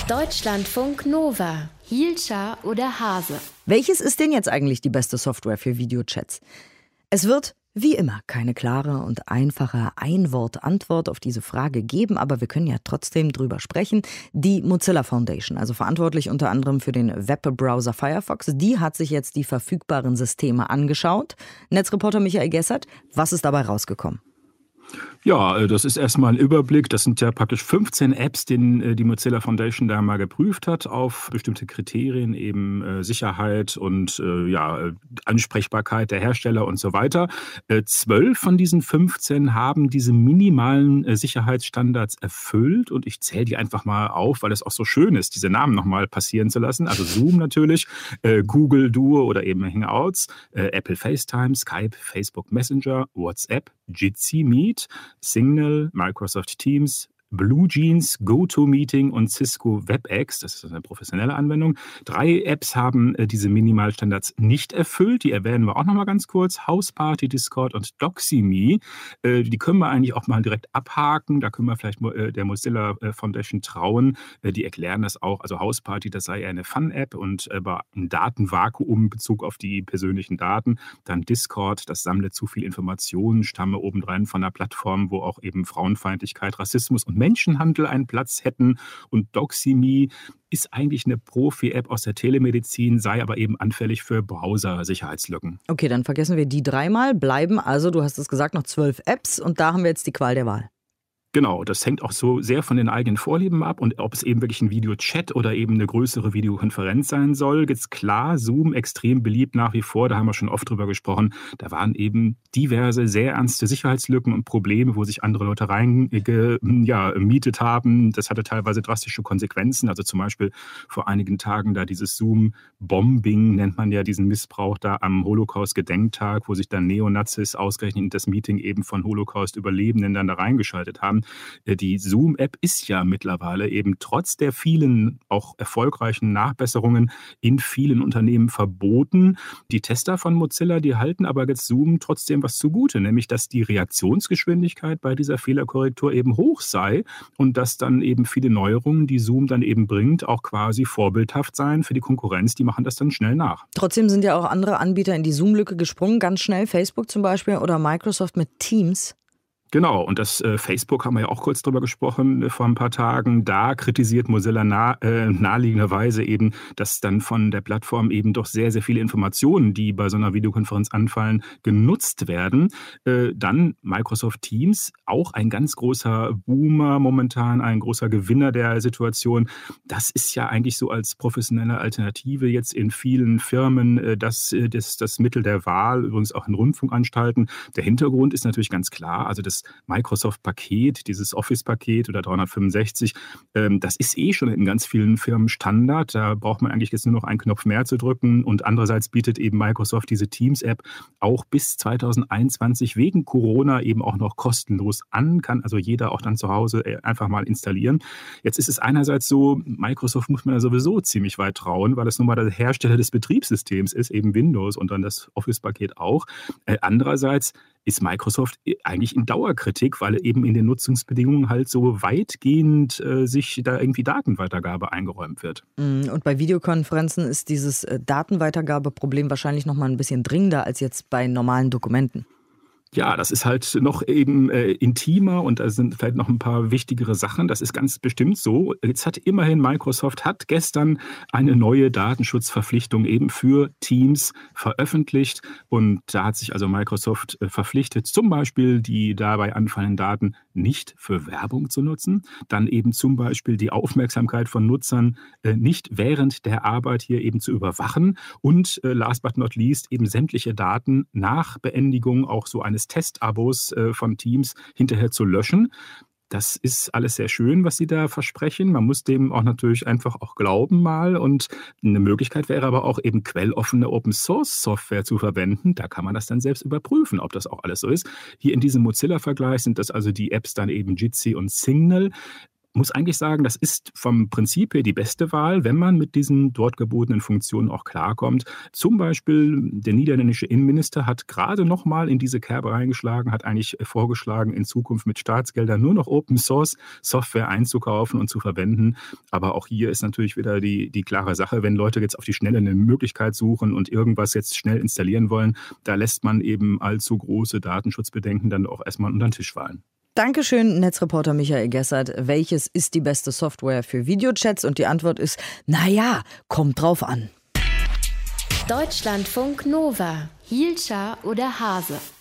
Deutschlandfunk Nova. Hielscher oder Hase? Welches ist denn jetzt eigentlich die beste Software für Videochats? Es wird, wie immer, keine klare und einfache Ein-Wort-Antwort auf diese Frage geben, aber wir können ja trotzdem drüber sprechen. Die Mozilla Foundation, also verantwortlich unter anderem für den Webbrowser Firefox, die hat sich jetzt die verfügbaren Systeme angeschaut. Netzreporter Michael Gessert, was ist dabei rausgekommen? Ja, das ist erstmal ein Überblick. Das sind ja praktisch 15 Apps, die die Mozilla Foundation da mal geprüft hat auf bestimmte Kriterien, eben Sicherheit und Ansprechbarkeit der Hersteller und so weiter. 12 von diesen 15 haben diese minimalen Sicherheitsstandards erfüllt und ich zähle die einfach mal auf, weil es auch so schön ist, diese Namen nochmal passieren zu lassen. Also Zoom natürlich, Google Duo oder eben Hangouts, Apple FaceTime, Skype, Facebook Messenger, WhatsApp, Jitsi Meet, Signal, Microsoft Teams, BlueJeans, GoToMeeting und Cisco WebEx, das ist eine professionelle Anwendung. 3 Apps haben diese Minimalstandards nicht erfüllt, die erwähnen wir auch nochmal ganz kurz. Houseparty, Discord und Doxyme, die können wir eigentlich auch mal direkt abhaken, da können wir vielleicht der Mozilla Foundation trauen, die erklären das auch, also Houseparty, das sei eine Fun-App und aber ein Datenvakuum in Bezug auf die persönlichen Daten. Dann Discord, das sammelt zu viel Informationen, stamme obendrein von einer Plattform, wo auch eben Frauenfeindlichkeit, Rassismus und Menschenhandel einen Platz hätten. Und Doxyme ist eigentlich eine Profi-App aus der Telemedizin, sei aber eben anfällig für Browser-Sicherheitslücken. Okay, dann vergessen wir die 3 mal, bleiben also, du hast es gesagt, noch 12 Apps und da haben wir jetzt die Qual der Wahl. Genau, das hängt auch so sehr von den eigenen Vorlieben ab und ob es eben wirklich ein Videochat oder eben eine größere Videokonferenz sein soll. Jetzt klar, Zoom extrem beliebt nach wie vor, da haben wir schon oft drüber gesprochen. Da waren eben diverse, sehr ernste Sicherheitslücken und Probleme, wo sich andere Leute gemietet haben. Das hatte teilweise drastische Konsequenzen. Also zum Beispiel vor einigen Tagen da dieses Zoom-Bombing, nennt man ja diesen Missbrauch da am Holocaust-Gedenktag, wo sich dann Neonazis ausgerechnet in das Meeting eben von Holocaust-Überlebenden dann da reingeschaltet haben. Die Zoom-App ist ja mittlerweile eben trotz der vielen auch erfolgreichen Nachbesserungen in vielen Unternehmen verboten. Die Tester von Mozilla, die halten aber jetzt Zoom trotzdem was zugute, nämlich dass die Reaktionsgeschwindigkeit bei dieser Fehlerkorrektur eben hoch sei und dass dann eben viele Neuerungen, die Zoom dann eben bringt, auch quasi vorbildhaft seien für die Konkurrenz. Die machen das dann schnell nach. Trotzdem sind ja auch andere Anbieter in die Zoom-Lücke gesprungen, ganz schnell, Facebook zum Beispiel oder Microsoft mit Teams. Genau, und das Facebook haben wir ja auch kurz drüber gesprochen vor ein paar Tagen. Da kritisiert Mozilla naheliegenderweise eben, dass dann von der Plattform eben doch sehr, sehr viele Informationen, die bei so einer Videokonferenz anfallen, genutzt werden. Dann Microsoft Teams, auch ein ganz großer Boomer momentan, ein großer Gewinner der Situation. Das ist ja eigentlich so als professionelle Alternative jetzt in vielen Firmen das Mittel der Wahl, übrigens auch in Rundfunkanstalten. Der Hintergrund ist natürlich ganz klar, also das Microsoft-Paket, dieses Office-Paket oder 365, das ist schon in ganz vielen Firmen Standard. Da braucht man eigentlich jetzt nur noch einen Knopf mehr zu drücken. Und andererseits bietet eben Microsoft diese Teams-App auch bis 2021 wegen Corona eben auch noch kostenlos an. Kann also jeder auch dann zu Hause einfach mal installieren. Jetzt ist es einerseits so, Microsoft muss man ja sowieso ziemlich weit trauen, weil es nun mal der Hersteller des Betriebssystems ist, eben Windows und dann das Office-Paket auch. Andererseits ist Microsoft eigentlich in Dauerkritik, weil eben in den Nutzungsbedingungen halt so weitgehend sich da irgendwie Datenweitergabe eingeräumt wird. Und bei Videokonferenzen ist dieses Datenweitergabeproblem wahrscheinlich noch mal ein bisschen dringender als jetzt bei normalen Dokumenten. Ja, das ist halt noch eben intimer und da sind vielleicht noch ein paar wichtigere Sachen. Das ist ganz bestimmt so. Jetzt hat immerhin Microsoft gestern eine neue Datenschutzverpflichtung eben für Teams veröffentlicht. Und da hat sich also Microsoft verpflichtet, zum Beispiel die dabei anfallenden Daten nicht für Werbung zu nutzen. Dann eben zum Beispiel die Aufmerksamkeit von Nutzern nicht während der Arbeit hier eben zu überwachen. Und last but not least eben sämtliche Daten nach Beendigung auch so eines Testabos von Teams hinterher zu löschen. Das ist alles sehr schön, was Sie da versprechen. Man muss dem auch natürlich einfach auch glauben mal. Und eine Möglichkeit wäre aber auch eben quelloffene Open-Source-Software zu verwenden. Da kann man das dann selbst überprüfen, ob das auch alles so ist. Hier in diesem Mozilla-Vergleich sind das also die Apps dann eben Jitsi und Signal. muss eigentlich sagen, das ist vom Prinzip her die beste Wahl, wenn man mit diesen dort gebotenen Funktionen auch klarkommt. Zum Beispiel der niederländische Innenminister hat gerade noch mal in diese Kerbe reingeschlagen, hat eigentlich vorgeschlagen, in Zukunft mit Staatsgeldern nur noch Open-Source-Software einzukaufen und zu verwenden. Aber auch hier ist natürlich wieder die klare Sache, wenn Leute jetzt auf die Schnelle eine Möglichkeit suchen und irgendwas jetzt schnell installieren wollen, da lässt man eben allzu große Datenschutzbedenken dann auch erstmal unter den Tisch fallen. Dankeschön, Netzreporter Michael Gessert. Welches ist die beste Software für Videochats? Und die Antwort ist, naja, kommt drauf an. Deutschlandfunk Nova, Hielscher oder Hase?